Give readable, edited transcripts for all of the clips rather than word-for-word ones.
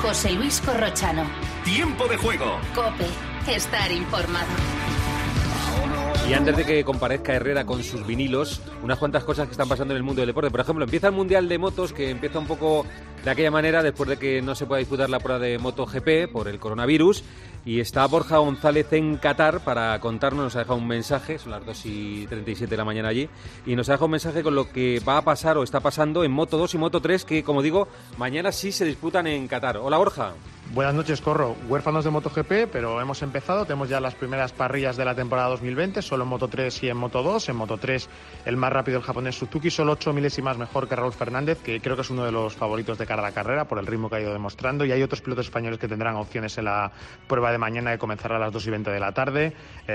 José Luis Corrochano. Tiempo de juego. COPE. Estar informado. Y antes de que comparezca Herrera con sus vinilos, unas cuantas cosas que están pasando en el mundo del deporte. Por ejemplo, empieza el Mundial de Motos, que empieza un poco de aquella manera después de que no se pueda disputar la prueba de MotoGP por el coronavirus. Y está Borja González en Qatar para contarnos, nos ha dejado un mensaje, son las 2:37 de la mañana allí, y nos ha dejado un mensaje con lo que va a pasar o está pasando en Moto 2 y Moto 3, que, como digo, mañana sí se disputan en Qatar. Hola, Borja. Buenas noches, Corro. Huérfanos de MotoGP, pero hemos empezado. Tenemos ya las primeras parrillas de la temporada 2020, solo en Moto 3 y en Moto 2. En Moto 3, el más rápido, el japonés Suzuki, solo 8 milésimas mejor que Raúl Fernández, que creo que es uno de los favoritos de cara a la carrera por el ritmo que ha ido demostrando. Y hay otros pilotos españoles que tendrán opciones en la prueba de mañana, que comenzará a las 2:20 de la tarde.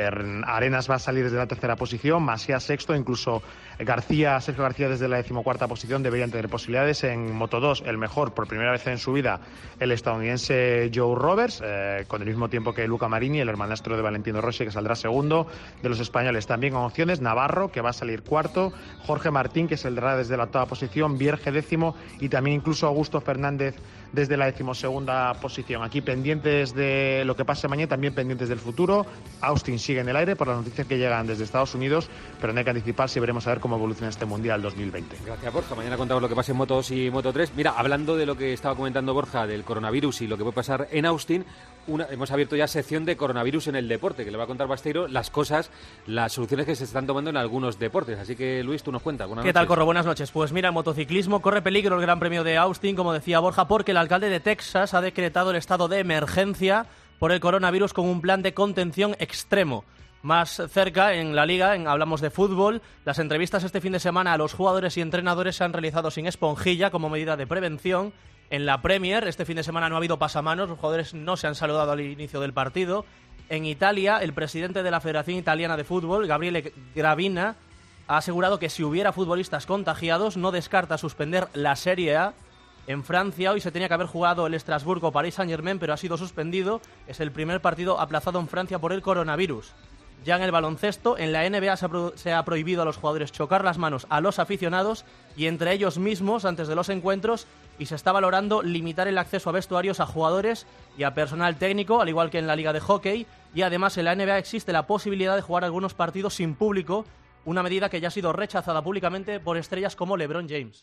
Arenas va a salir desde la tercera posición, Masia sexto, incluso Sergio García desde la 14ª posición deberían tener posibilidades. En Moto 2, el mejor, por primera vez en su vida, el estadounidense Joe Roberts, con el mismo tiempo que Luca Marini, el hermanastro de Valentino Rossi, que saldrá segundo. De los españoles también con opciones, Navarro, que va a salir cuarto, Jorge Martín, que saldrá desde la 8ª posición, Vierge décimo, y también incluso Augusto Fernández desde la 12ª posición. Aquí pendientes de lo que pase mañana, también pendientes del futuro. Austin sigue en el aire por las noticias que llegan desde Estados Unidos, pero no hay que anticiparse y veremos a ver cómo evoluciona este Mundial 2020. Gracias, Borja. Mañana contamos lo que pasa en Moto 2 y Moto 3. Mira, hablando de lo que estaba comentando Borja, del coronavirus y lo que puede pasar en Austin, hemos abierto ya sección de coronavirus en el deporte, que le va a contar Basteiro las soluciones que se están tomando en algunos deportes. Así que, Luis, tú nos cuentas. ¿Qué tal, Corro? Buenas noches. Pues mira, el motociclismo corre peligro el Gran Premio de Austin, como decía Borja, porque el alcalde de Texas ha decretado el estado de emergencia por el coronavirus con un plan de contención extremo. Más cerca, en la Liga, hablamos de fútbol, las entrevistas este fin de semana a los jugadores y entrenadores se han realizado sin esponjilla como medida de prevención. En la Premier, este fin de semana no ha habido pasamanos, los jugadores no se han saludado al inicio del partido. En Italia, el presidente de la Federación Italiana de Fútbol, Gabriele Gravina, ha asegurado que si hubiera futbolistas contagiados, no descarta suspender la Serie A. En Francia, hoy se tenía que haber jugado el Estrasburgo-Paris Saint-Germain, pero ha sido suspendido. Es el primer partido aplazado en Francia por el coronavirus. Ya en el baloncesto, en la NBA se ha prohibido a los jugadores chocar las manos a los aficionados y entre ellos mismos antes de los encuentros, y se está valorando limitar el acceso a vestuarios a jugadores y a personal técnico, al igual que en la Liga de Hockey. Y además en la NBA existe la posibilidad de jugar algunos partidos sin público, una medida que ya ha sido rechazada públicamente por estrellas como LeBron James.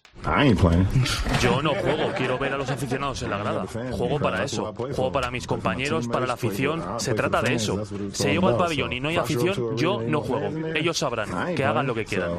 Yo no juego, quiero ver a los aficionados en la grada. Juego para eso, juego para mis compañeros, para la afición. Se trata de eso. Si llego al pabellón y no hay afición, yo no juego. Ellos sabrán, que hagan lo que quieran.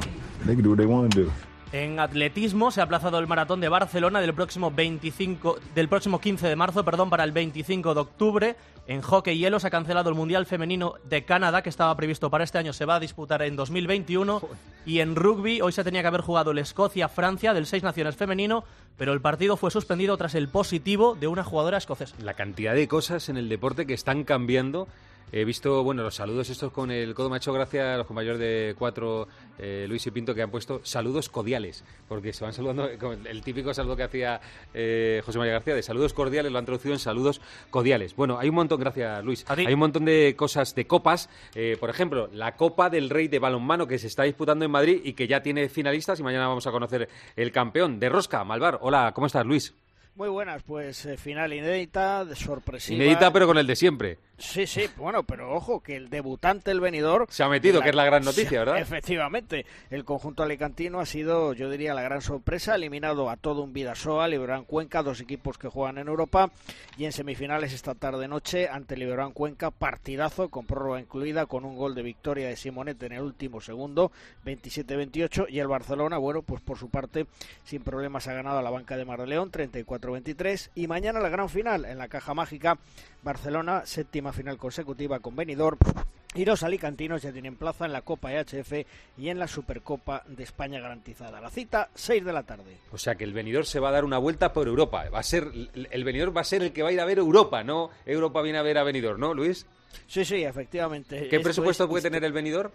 En atletismo se ha aplazado el maratón de Barcelona del próximo 15 de marzo, para el 25 de octubre. En hockey hielo se ha cancelado el Mundial Femenino de Canadá, que estaba previsto para este año, se va a disputar en 2021. Y en rugby hoy se tenía que haber jugado el Escocia-Francia del 6 Naciones femenino, pero el partido fue suspendido tras el positivo de una jugadora escocesa. La cantidad de cosas en el deporte que están cambiando. He visto, los saludos estos con el codo. Me ha hecho gracia a los compañeros de 4, Luis y Pinto, que han puesto saludos cordiales, porque se van saludando con el típico saludo que hacía José María García, de saludos cordiales, lo han traducido en saludos cordiales. Bueno, hay un montón, gracias Luis, hay un montón de cosas, de copas, por ejemplo, la Copa del Rey de balonmano que se está disputando en Madrid y que ya tiene finalistas, y mañana vamos a conocer el campeón de rosca, Malvar. Hola, ¿cómo estás, Luis? Muy buenas, pues final inédita, sorpresiva. Inédita, pero con el de siempre. Sí, pero ojo, que el debutante, el venidor... Se ha metido, que es la gran noticia, ¿verdad? Efectivamente, el conjunto alicantino ha sido, yo diría, la gran sorpresa, eliminado a todo un Bidasoa, Liberón Cuenca, dos equipos que juegan en Europa, y en semifinales esta tarde-noche ante Liberón Cuenca, partidazo, con prórroga incluida, con un gol de victoria de Simonete en el último segundo, 27-28, y el Barcelona, pues por su parte, sin problemas ha ganado a la banca de Mar de León, 34-23, y mañana la gran final en la Caja Mágica, Barcelona, séptima final consecutiva con Benidorm, y los alicantinos ya tienen plaza en la Copa EHF y en la Supercopa de España garantizada. La cita, 6 de la tarde. O sea que el Benidorm se va a dar una vuelta por Europa. El Benidorm va a ser el que va a ir a ver Europa, no Europa viene a ver a Benidorm, ¿no, Luis? Sí, efectivamente. ¿Qué presupuesto puede tener el Benidorm?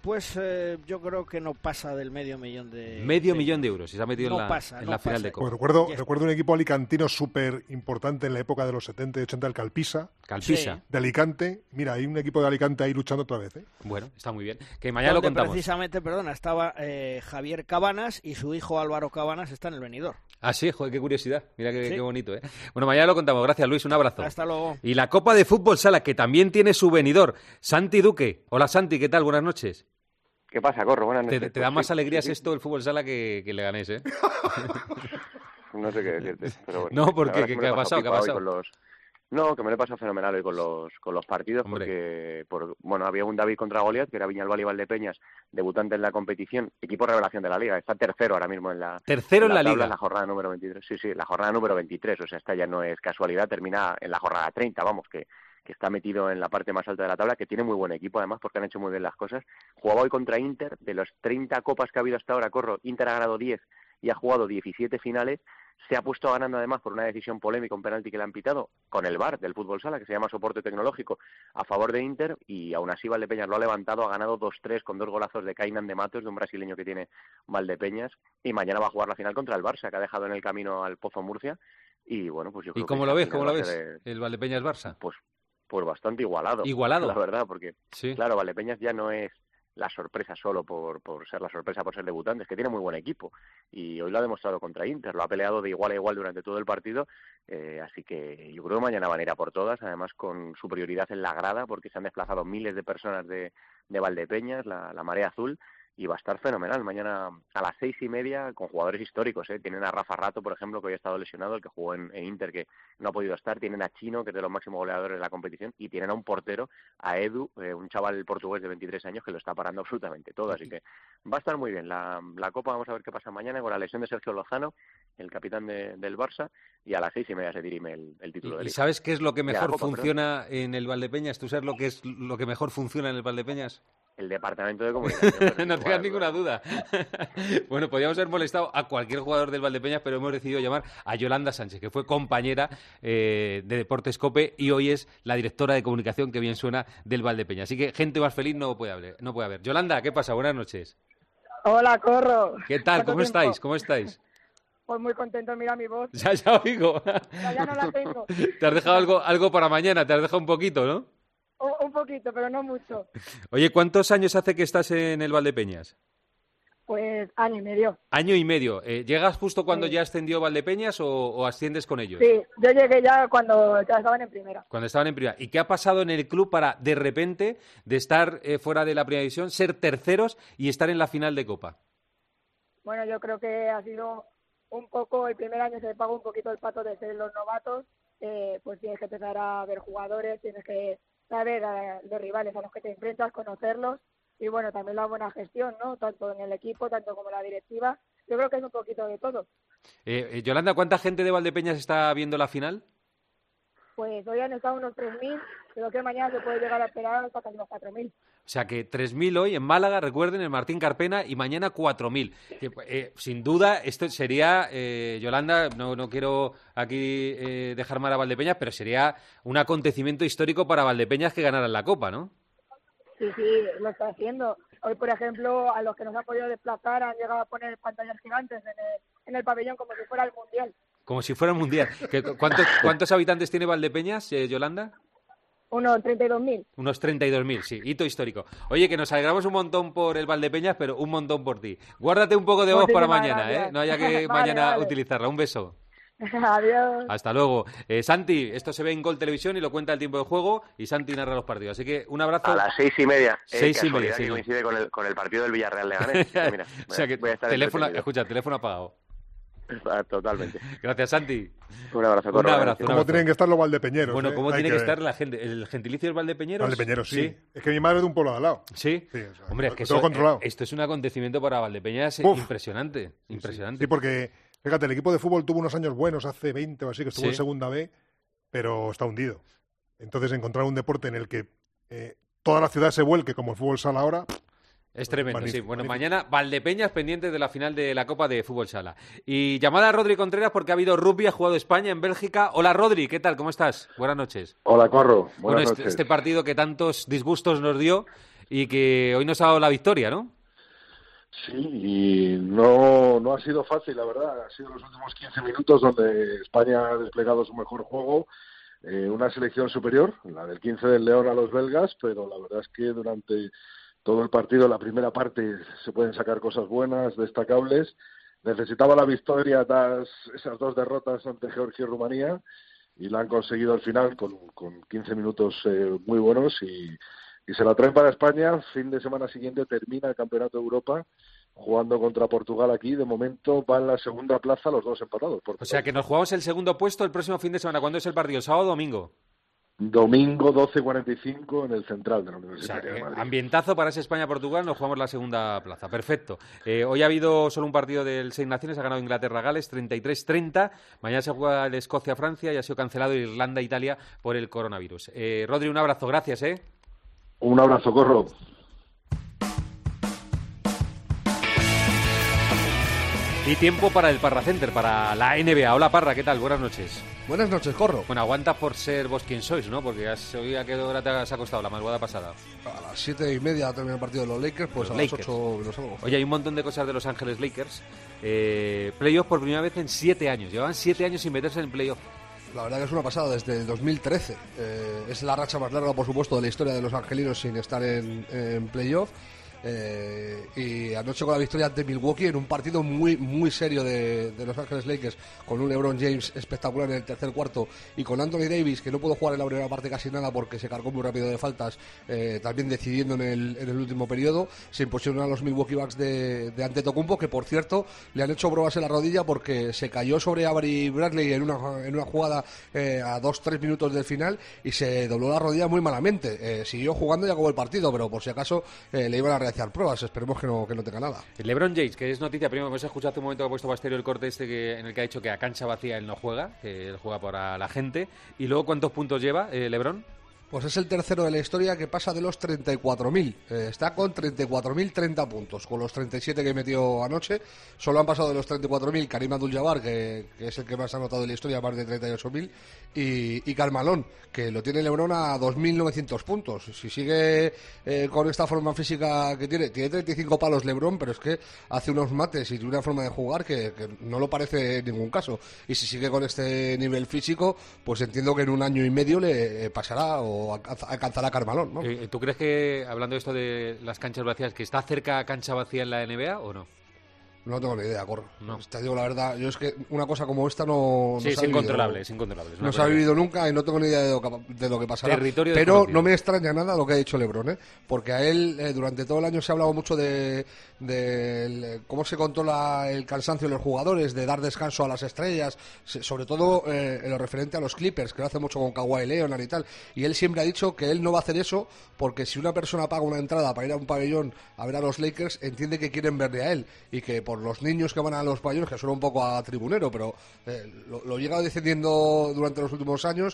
Pues yo creo que no pasa del medio millón de... Medio millón de euros, y se ha metido no en pasa, la final de Copa. Pues recuerdo un equipo alicantino súper importante en la época de los 70 y 80, el Calpisa. Calpisa. Sí. De Alicante. Mira, hay un equipo de Alicante ahí luchando otra vez, ¿eh? Bueno, está muy bien. Que mañana lo contamos. Precisamente, perdona, estaba Javier Cabanas y su hijo Álvaro Cabanas está en el Benidorm. Ah, sí, joder, qué curiosidad. Mira Sí. qué bonito, ¿eh? Bueno, mañana lo contamos. Gracias, Luis. Un abrazo. Hasta luego. Y la Copa de Fútbol Sala, que también tiene su venidor. Santi Duque. Hola, Santi, ¿qué tal? Buenas noches. ¿Qué pasa, Corro? Buenas noches. Te da más alegrías esto el fútbol sala que le ganes, ¿eh? No sé qué decirte, pero bueno. No, ¿por qué? ¿Qué ha pasado? ¿Qué ha pasado? No, que me lo he pasado fenomenal hoy con los partidos. Hombre. Porque había un David contra Goliat, que era Viñalbal y Valdepeñas, debutante en la competición, equipo revelación de la Liga. Está tercero ahora mismo en la Tercero en la tabla, Liga. En la jornada número 23. Sí, la jornada número 23. O sea, esta ya no es casualidad, termina en la jornada 30, vamos, que está metido en la parte más alta de la tabla, que tiene muy buen equipo además, porque han hecho muy bien las cosas. Jugaba hoy contra Inter, de los 30 copas que ha habido hasta ahora, Corro, Inter ha ganado 10 y ha jugado 17 finales, se ha puesto ganando además por una decisión polémica, un penalti que le han pitado, con el VAR del fútbol sala, que se llama soporte tecnológico, a favor de Inter, y aún así Valdepeñas lo ha levantado, ha ganado 2-3 con 2 golazos de Kainan de Matos, de un brasileño que tiene Valdepeñas, y mañana va a jugar la final contra el Barça, que ha dejado en el camino al Pozo Murcia, y bueno, pues yo creo ¿Y cómo que lo ves? esa ¿Cómo lo final va a ves? ser El Valdepeñas-Barça. Pues bastante igualado. ¿Igualado? La verdad, porque, sí. Claro, Valdepeñas ya no es la sorpresa solo por ser la sorpresa, por ser debutante, es que tiene muy buen equipo. Y hoy lo ha demostrado contra Inter, lo ha peleado de igual a igual durante todo el partido, así que yo creo que mañana van a ir a por todas, además con superioridad en la grada, porque se han desplazado miles de personas de Valdepeñas, la marea azul, y va a estar fenomenal. Mañana a las 6:30 con jugadores históricos, ¿eh? Tienen a Rafa Rato, por ejemplo, que hoy ha estado lesionado, el que jugó en Inter, que no ha podido estar. Tienen a Chino, que es de los máximos goleadores de la competición. Y tienen a un portero, a Edu, un chaval portugués de 23 años, que lo está parando absolutamente todo. Así que va a estar muy bien. La Copa, vamos a ver qué pasa mañana con la lesión de Sergio Lozano, el capitán del Barça. Y a las 6:30 se dirime el título de Liga. ¿Y sabes qué es lo que mejor Copa, funciona en el Valdepeñas? ¿Tú sabes lo que es lo que mejor funciona en el Valdepeñas? El departamento de comunicación. No tengas ninguna duda. Bueno, podríamos haber molestado a cualquier jugador del Valdepeñas, pero hemos decidido llamar a Yolanda Sánchez, que fue compañera de Deportes COPE y hoy es la directora de comunicación, que bien suena, del Valdepeñas. Así que gente más feliz no puede haber. Yolanda, ¿qué pasa? Buenas noches. Hola, Corro. ¿Qué tal? ¿Cómo tiempo? estáis? ¿Cómo estáis? Pues muy contento, mira mi voz. Ya oigo. Ya no la tengo. Te has dejado algo para mañana, te has dejado un poquito, ¿no? Un poquito, pero no mucho. Oye, ¿cuántos años hace que estás en el Valdepeñas? Pues año y medio. Año y medio. ¿Llegas justo cuando ya ascendió Valdepeñas o asciendes con ellos? Sí, yo llegué ya cuando ya estaban en primera. Cuando estaban en primera. ¿Y qué ha pasado en el club para, de repente, de estar fuera de la primera división, ser terceros y estar en la final de Copa? Bueno, yo creo que ha sido un poco, el primer año se pagó un poquito el pato de ser los novatos, pues tienes que empezar a ver jugadores, tienes que saber los rivales a los que te enfrentas, conocerlos, y bueno, también la buena gestión, ¿no? Tanto en el equipo, tanto como la directiva. Yo creo que es un poquito de todo. Yolanda, ¿cuánta gente de Valdepeñas está viendo la final? Pues hoy han estado unos 3.000, creo que mañana se puede llegar a esperar hasta casi los 4.000. O sea que 3.000 hoy en Málaga, recuerden, en Martín Carpena, y mañana 4.000. Sin duda, esto sería, Yolanda, no quiero aquí dejar mal a Valdepeñas, pero sería un acontecimiento histórico para Valdepeñas que ganaran la Copa, ¿no? Sí, lo está haciendo. Hoy, por ejemplo, a los que nos han podido desplazar han llegado a poner pantallas gigantes en el pabellón como si fuera el Mundial. Como si fuera el Mundial. ¿Cuántos habitantes tiene Valdepeñas, Yolanda? Unos 32.000. Unos 32.000, sí, hito histórico. Oye, que nos alegramos un montón por el Valdepeñas, pero un montón por ti. Guárdate un poco de voz para mañana, ¿eh? No haya que mañana utilizarla. Un beso. Adiós. Hasta luego. Santi, esto se ve en Gol Televisión y lo cuenta el tiempo de juego y Santi narra los partidos. Así que un abrazo. A las 6:30. 6:30, sí. Que coincide con el partido del Villarreal Leganés. Mira, o sea que voy a estar teléfono apagado. Totalmente. Gracias, Santi. Un abrazo. Un abrazo. ¿Cómo tienen que estar los valdepeñeros? Bueno, ¿cómo tiene que estar la gente? ¿El gentilicio es valdepeñeros? Valdepeñeros, sí. Es que mi madre es de un pueblo de al lado. ¿Sí? Sí, o sea, hombre, es que todo controlado. Esto es un acontecimiento para Valdepeñas impresionante. Impresionante. Sí, porque, fíjate, el equipo de fútbol tuvo unos años buenos hace 20 o así, que estuvo en segunda B, pero está hundido. Entonces, encontrar un deporte en el que toda la ciudad se vuelque como el fútbol sala ahora... Es tremendo, magnífico, sí. Bueno, magnífico. mañana Valdepeñas pendientes de la final de la Copa de Fútbol Sala. Y llamada a Rodri Contreras porque ha habido rugby, ha jugado España en Bélgica. Hola, Rodri, ¿qué tal? ¿Cómo estás? Buenas noches. Hola, Corro. Buenas noches. Este partido que tantos disgustos nos dio y que hoy nos ha dado la victoria, ¿no? Sí, y no ha sido fácil, la verdad. Ha sido los últimos 15 minutos donde España ha desplegado su mejor juego. Una selección superior, la del 15 del León a los belgas, pero la verdad es que durante todo el partido, la primera parte, se pueden sacar cosas buenas, destacables. Necesitaba la victoria tras esas 2 derrotas ante Georgia y Rumanía, y la han conseguido al final con 15 minutos muy buenos, y se la traen para España. Fin de semana siguiente termina el Campeonato de Europa jugando contra Portugal aquí. De momento va en la segunda plaza, los dos empatados. O sea que nos jugamos el segundo puesto el próximo fin de semana. ¿Cuándo es el partido? ¿Sábado o domingo? Domingo 12:45 en el Central de la Universidad de Madrid. Ambientazo para ese España-Portugal, nos jugamos la segunda plaza. Perfecto. Hoy ha habido solo un partido del Seis Naciones, ha ganado Inglaterra-Gales 33-30. Mañana se juega el Escocia-Francia y ha sido cancelado Irlanda-Italia por el coronavirus. Rodri, un abrazo, gracias. Un abrazo, Corro. Y tiempo para el Parra Center, para la NBA. Hola, Parra, ¿qué tal? Buenas noches. Buenas noches, Corro. Bueno, aguantas por ser vos quien sois, ¿no? Porque hoy a qué hora te has acostado la madrugada pasada. A las 7:30 termina el partido de los Lakers, pues los a Lakers. las 8 los hago. Oye, hay un montón de cosas de Los Ángeles Lakers. Playoff por primera vez en 7 años. Llevaban 7 años sin meterse en playoff. La verdad que es una pasada, desde el 2013. Es la racha más larga, por supuesto, de la historia de los angelinos sin estar en playoff. Y anoche con la victoria ante Milwaukee en un partido muy serio de Los Ángeles Lakers, con un LeBron James espectacular en el tercer cuarto y con Anthony Davis, que no pudo jugar en la primera parte casi nada porque se cargó muy rápido de faltas, también decidiendo en el último periodo. Se impusieron a los Milwaukee Bucks de Antetokounmpo, que por cierto le han hecho pruebas en la rodilla porque se cayó sobre Avery Bradley en una jugada a 2-3 minutos del final y se dobló la rodilla muy malamente. Siguió jugando y acabó el partido, pero por si acaso le iban a realizar pruebas. Esperemos que no tenga nada. LeBron James, que es noticia, primero hemos escuchado hace un momento que ha puesto Basterio el corte en el que ha dicho que a cancha vacía él no juega, que él juega para la gente. Y luego, ¿cuántos puntos lleva LeBron? Pues es el tercero de la historia que pasa de los 34.000. Está con 34.030 puntos, con los 37 que metió anoche. Solo han pasado de los 34.000 Karim Abdul-Jabbar, que es el que más ha anotado de la historia, más de 38.000, y Karl-Malone, que lo tiene LeBron a 2.900 puntos. Si sigue con esta forma física que tiene 35 palos LeBron, pero es que hace unos mates y una forma de jugar que no lo parece en ningún caso. Y si sigue con este nivel físico, pues entiendo que en un año y medio le pasará o alcanzará Karl-Malone, ¿no? ¿Tú crees que, hablando de esto de las canchas vacías, que está cerca cancha vacía en la NBA o no? No tengo ni idea, Corro. No. Te digo la verdad, yo es que una cosa como esta no sí, es incontrolable, es incontrolable. No se ha vivido nunca y no tengo ni idea de lo que pasará. Territorio pero desconocido. No me extraña nada lo que ha dicho LeBron, porque a él durante todo el año se ha hablado mucho de cómo se controla el cansancio de los jugadores, de dar descanso a las estrellas, sobre todo en lo referente a los Clippers, que lo hace mucho con Kawhi Leonard y tal. Y él siempre ha dicho que él no va a hacer eso porque si una persona paga una entrada para ir a un pabellón a ver a los Lakers, entiende que quieren verle a él y que por los niños que van a los pabellones, que suena un poco a tribunero, pero lo llega defendiendo durante los últimos años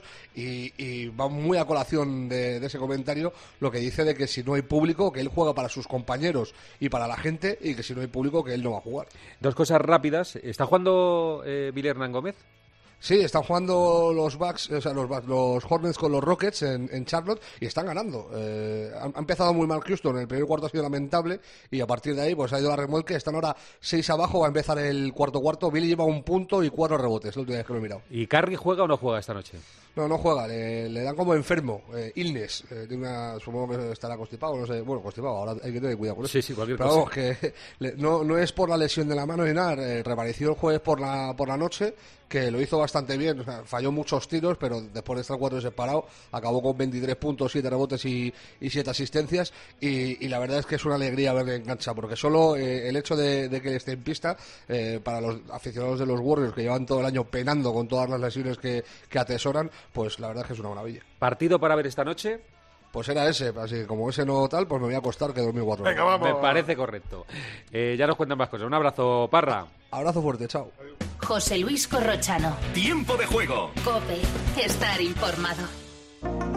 y va muy a colación de ese comentario lo que dice de que si no hay público, que él juega para sus compañeros y para la gente, y que si no hay público, que él no va a jugar. Dos cosas rápidas. ¿Está jugando Billy Hernán Gómez? Sí, están jugando los Bucks, o sea, los Hornets con los Rockets en Charlotte y están ganando. Ha empezado muy mal Houston, el primer cuarto ha sido lamentable y a partir de ahí pues ha ido la remolque. Están ahora 6 abajo, va a empezar el cuarto. Billy lleva 1 punto y 4 rebotes, la última vez que lo he mirado. ¿Y Curry juega o no juega esta noche? No juega, le dan como enfermo, illness, supongo que estará constipado, no sé, bueno, constipado, ahora hay que tener cuidado con eso. Sí, cualquier pero cosa. Vamos, que no es por la lesión de la mano ni nada, reapareció el jueves por la noche, que lo hizo bastante bien, o sea, falló muchos tiros, pero después de estar 4 separados, acabó con 23 puntos, 7 rebotes y 7 asistencias, y la verdad es que es una alegría verle en cancha, porque solo el hecho de que él esté en pista, para los aficionados de los Warriors, que llevan todo el año penando con todas las lesiones que atesoran, pues la verdad es que es una maravilla. ¿Partido para ver esta noche? Pues era ese, así que como ese no tal, pues me voy a acostar que dormir 4 horas. Venga, vamos. Me parece correcto. Ya nos cuentan más cosas. Un abrazo, Parra. Abrazo fuerte, chao. José Luis Corrochano. Tiempo de juego. COPE. Estar informado.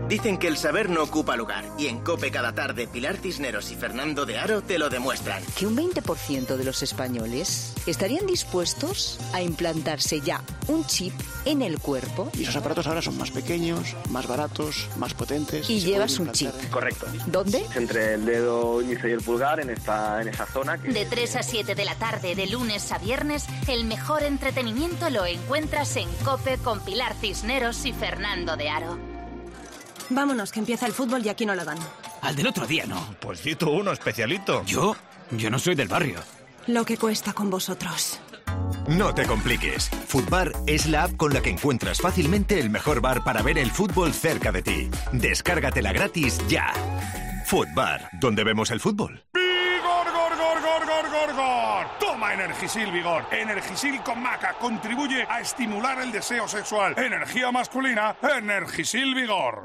Dicen que el saber no ocupa lugar, y en COPE cada tarde Pilar Cisneros y Fernando de Aro te lo demuestran. Que un 20% de los españoles estarían dispuestos a implantarse ya un chip en el cuerpo. Y esos aparatos ahora son más pequeños, más baratos, más potentes. Y llevas un chip. Correcto. ¿Dónde? Entre el dedo índice y el pulgar, en esa zona. De 3 a 7 de la tarde, de lunes a viernes, el mejor entretenimiento lo encuentras en COPE con Pilar Cisneros y Fernando de Aro. Vámonos, que empieza el fútbol y aquí no lo dan. Al del otro día, no. Pues cito uno especialito. ¿Yo? Yo no soy del barrio. Lo que cuesta con vosotros. No te compliques. Futbar es la app con la que encuentras fácilmente el mejor bar para ver el fútbol cerca de ti. Descárgatela gratis ya. Futbar, ¿dónde vemos el fútbol? ¡Vigor, gor, gor, gor, gor, gor, gor! Toma Energisil Vigor. Energisil con maca contribuye a estimular el deseo sexual. Energía masculina, Energisil Vigor.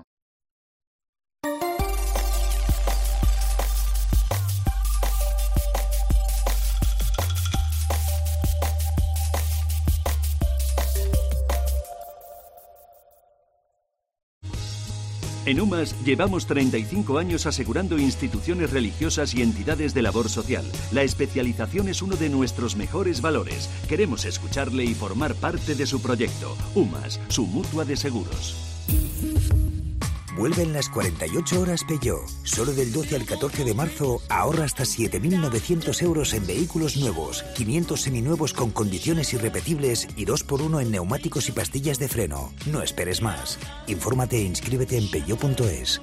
En UMAS llevamos 35 años asegurando instituciones religiosas y entidades de labor social. La especialización es uno de nuestros mejores valores. Queremos escucharle y formar parte de su proyecto. UMAS, su mutua de seguros. Vuelven las 48 horas Peugeot. Solo del 12 al 14 de marzo ahorra hasta 7.900 euros en vehículos nuevos, 500 seminuevos con condiciones irrepetibles y 2x1 en neumáticos y pastillas de freno. No esperes más. Infórmate e inscríbete en peugeot.es.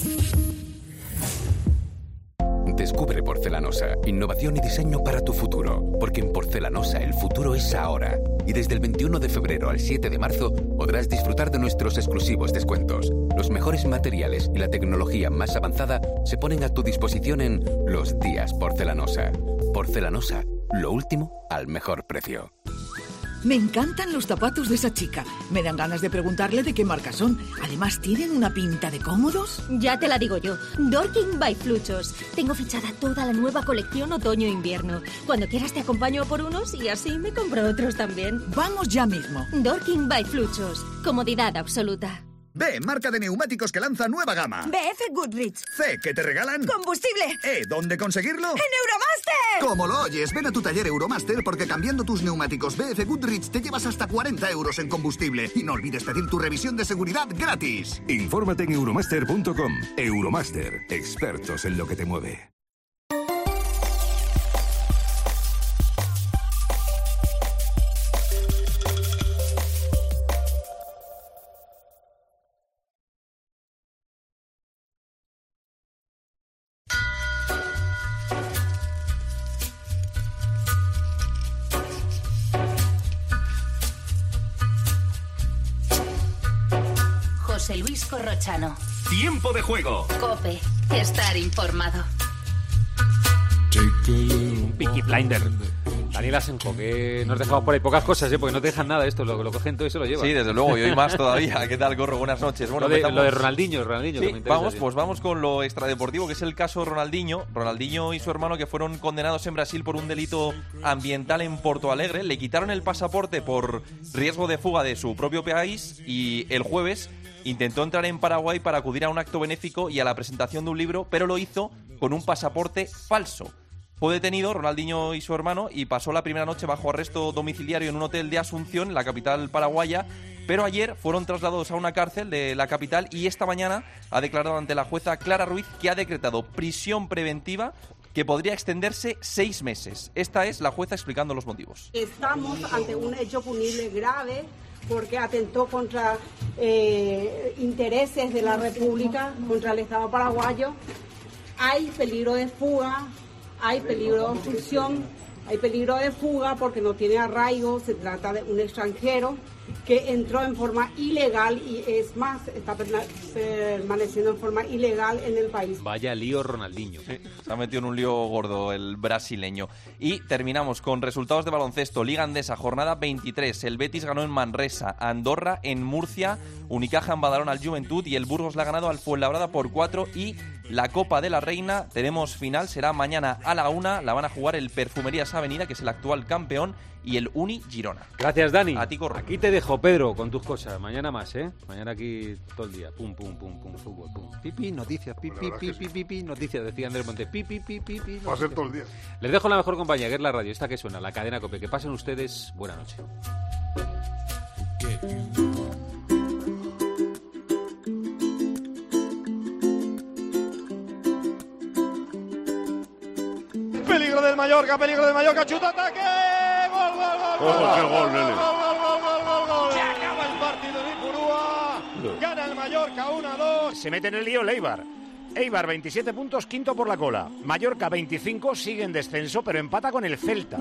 Descubre Porcelanosa, innovación y diseño para tu futuro. Porque en Porcelanosa el futuro es ahora. Y desde el 21 de febrero al 7 de marzo podrás disfrutar de nuestros exclusivos descuentos. Los mejores materiales y la tecnología más avanzada se ponen a tu disposición en Los Días Porcelanosa. Porcelanosa, lo último al mejor precio. Me encantan los zapatos de esa chica. Me dan ganas de preguntarle de qué marca son. Además, ¿tienen una pinta de cómodos? Ya te la digo yo. Dorking by Fluchos. Tengo fichada toda la nueva colección otoño-invierno. Cuando quieras te acompaño por unos y así me compro otros también. Vamos ya mismo. Dorking by Fluchos. Comodidad absoluta. B, marca de neumáticos que lanza nueva gama. BF Goodrich. C, ¿qué te regalan? ¡Combustible! E, ¿dónde conseguirlo? ¡En Euromaster! Como lo oyes, ven a tu taller Euromaster porque cambiando tus neumáticos BF Goodrich te llevas hasta 40 euros en combustible. Y no olvides pedir tu revisión de seguridad gratis. Infórmate en euromaster.com. Euromaster, expertos en lo que te mueve. José Luis Corrochano. Tiempo de juego. COPE. Estar informado. Peaky Blinder. Daniel Asenjo, que nos dejamos por ahí pocas cosas, porque no te dejan nada esto, lo cogen todo y se lo llevan. Sí, desde luego, y hoy más todavía. ¿Qué tal, Corro? Buenas noches. Bueno, lo de Ronaldinho sí, que me interesa. Vamos con lo extradeportivo, que es el caso Ronaldinho. Ronaldinho y su hermano, que fueron condenados en Brasil por un delito ambiental en Porto Alegre. Le quitaron el pasaporte por riesgo de fuga de su propio país y el jueves intentó entrar en Paraguay para acudir a un acto benéfico y a la presentación de un libro, pero lo hizo con un pasaporte falso. Fue detenido Ronaldinho y su hermano y pasó la primera noche bajo arresto domiciliario en un hotel de Asunción, la capital paraguaya, pero ayer fueron trasladados a una cárcel de la capital y esta mañana ha declarado ante la jueza Clara Ruiz que ha decretado prisión preventiva que podría extenderse 6 meses. Esta es la jueza explicando los motivos. Estamos ante un hecho punible grave porque atentó contra intereses de la República, contra el Estado paraguayo. Hay peligro de fuga, hay peligro de obstrucción, hay peligro de fuga porque no tiene arraigo, se trata de un extranjero que entró en forma ilegal y es más, está permaneciendo en forma ilegal en el país. Vaya lío Ronaldinho. Sí, se ha metido en un lío gordo el brasileño. Y terminamos con resultados de baloncesto. Liga Andesa, jornada 23. El Betis ganó en Manresa, Andorra en Murcia, Unicaja en Badalona al Juventud y el Burgos le ha ganado al Fuenlabrada por 4 y la Copa de la Reina. Tenemos final, será mañana a la 1. La van a jugar el Perfumerías Avenida, que es el actual campeón, y el Uni Girona. Gracias, Dani. A ti, corro. Aquí te dejo, Pedro, con tus cosas. Mañana más, ¿eh? Mañana aquí todo el día. Pum, pum, pum, pum, fútbol, pum. Pipi, noticias, pipi, noticias. Decía Andrés Monte, pipi. Va a ser todo el día. Les dejo la mejor compañía, que es la radio, esta que suena, la cadena COPE. Que pasen ustedes buena noche. Peligro del Mallorca, chuta, ataque, gol. ¡Qué gol, nene! Gol. Se acaba el partido en Ipurúa, gana el Mallorca 1-2. Se mete en el lío el Eibar. Eibar 27 puntos, quinto por la cola. Mallorca 25, sigue en descenso, pero empata con el Celta.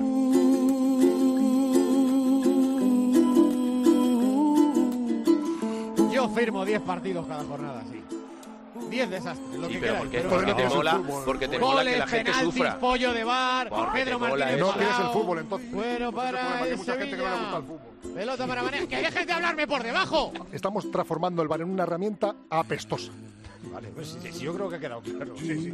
Yo firmo 10 partidos cada jornada, sí. 10 desastres, lo que pero quieras. porque te mola que la gente sufra. Pollo de bar, Pedro Martínez. No tienes el fútbol, entonces. Bueno, para hay el mucha gente que no le gusta el Sevilla. fútbol. Pelota para Mané. ¡Que dejes de hablarme por debajo! Estamos transformando el bar en una herramienta apestosa. Vale, pues sí, yo creo que ha quedado claro. Sí.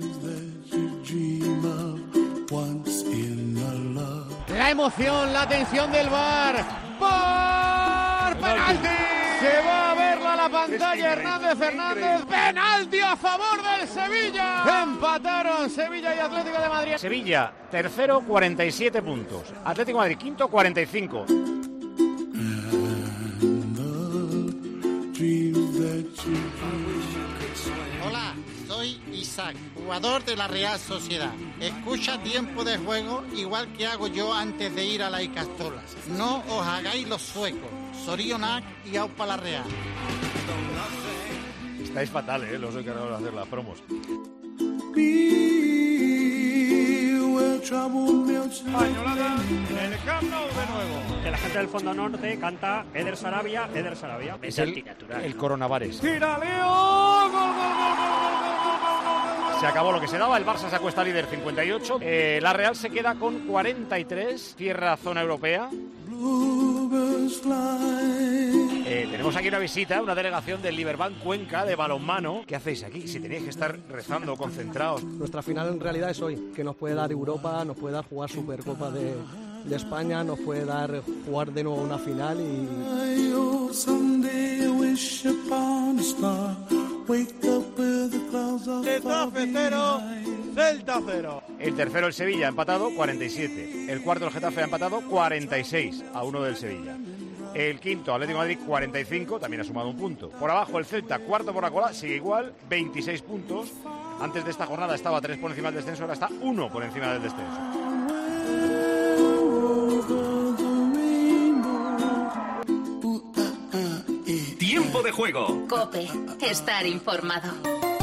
La emoción, la tensión del bar. ¡Por penalti! Se va a verla a la pantalla Hernández. ¡Penalti a favor del Sevilla! Empataron Sevilla y Atlético de Madrid. Sevilla, tercero, 47 puntos. Atlético de Madrid, quinto, 45. Hola, soy Isaac, jugador de la Real Sociedad. Escucha Tiempo de Juego igual que hago yo antes de ir a la Icastolas. No os hagáis los suecos. Sorionak y Aupa la Real. Estáis fatal, los encargados de hacer las promos. Españolada en el Camp Nou de nuevo. Que la gente del Fondo Norte canta Eder Sarabia. Es el coronavirus. ¡Tira Leo! ¡Gol! Se acabó lo que se daba, el Barça se acuesta líder 58, la Real se queda con 43, cierra zona europea. Tenemos aquí una visita, una delegación del Liberbank Cuenca de balonmano. ¿Qué hacéis aquí? Si tenéis que estar rezando, concentrados. Nuestra final en realidad es hoy, que nos puede dar Europa, nos puede dar jugar Supercopa de España, nos puede dar jugar de nuevo una final y... Getafe 0, Celta 0. El tercero el Sevilla, empatado 47. El cuarto el Getafe ha empatado 46 a 1 del Sevilla. El quinto Atlético de Madrid 45, también ha sumado un punto. Por abajo el Celta, cuarto por la cola, sigue igual, 26 puntos. Antes de esta jornada estaba 3 por encima del descenso, ahora está 1 por encima del descenso. Tiempo de Juego. COPE. Estar informado.